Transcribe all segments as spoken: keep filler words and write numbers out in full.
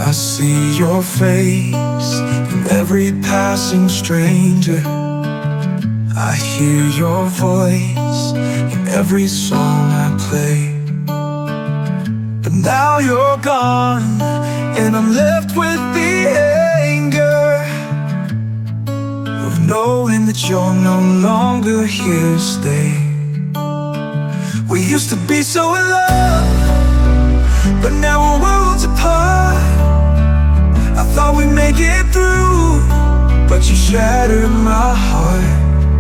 I see your face in every passing stranger. I hear your voice in every song I play. But now you're gone, and I'm left with the anger of knowing that you're no longer here to stay. We used to be so in love, but now we're worlds apart. I thought we'd make it through, but you shattered my heart.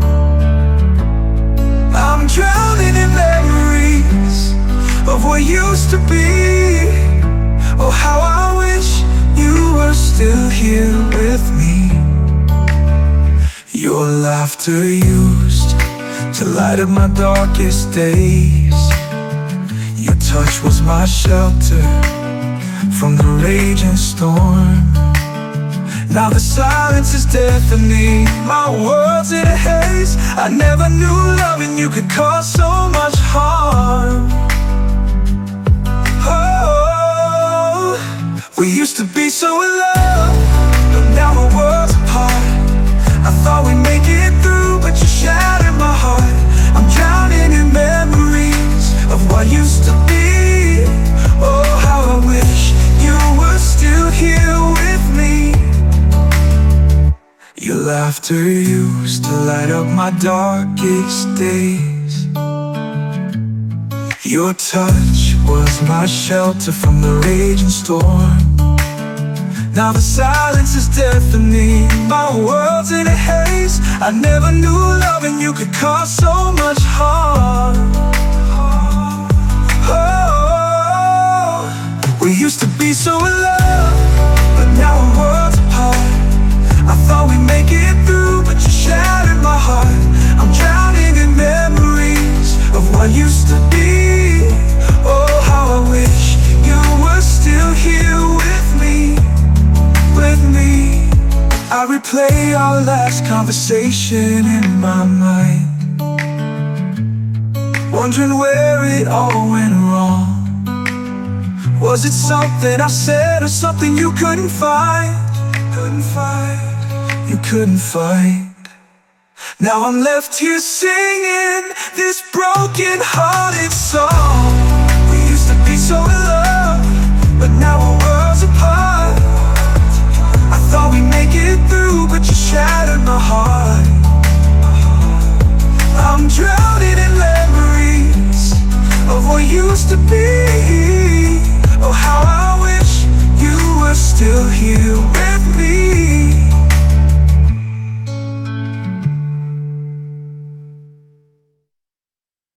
I'm drowning in memories of what used to be. Oh, how I wish you were still here with me. Your laughter used to light up my darkest days. Your touch was my shelter from the raging storm. Now the silence is deafening, my world's in a haze. I never knew loving you could cause so much harm. Oh, we used to be so in love, but now we're worlds apart. I thought we'd make it through, but you shattered my heart. I'm drowning in memories of what used to be. Oh, how I wish you were still here with me. Your laughter used to light up my darkest days. Your touch was my shelter from the raging storm. Now the silence is deafening, my world's in a haze. I never knew loving you could cause so much harm. Oh, we used to be so in love, but now we're worlds apart. I thought we'd make it through, but you shattered my heart. I'm drowning in memories of what used to be. Oh, how I wish you were still here with me, with me. I replay our last conversation in my mind, wondering where it all went wrong. Was it something I said or something you couldn't find? Couldn't find. You couldn't find. Now I'm left here singing this broken-hearted song. We used to be so in love, but now we're worlds apart. I thought we'd make it through, but you shattered my heart. I'm drowning in memories of what used to be. Oh, how I wish you were still here with me.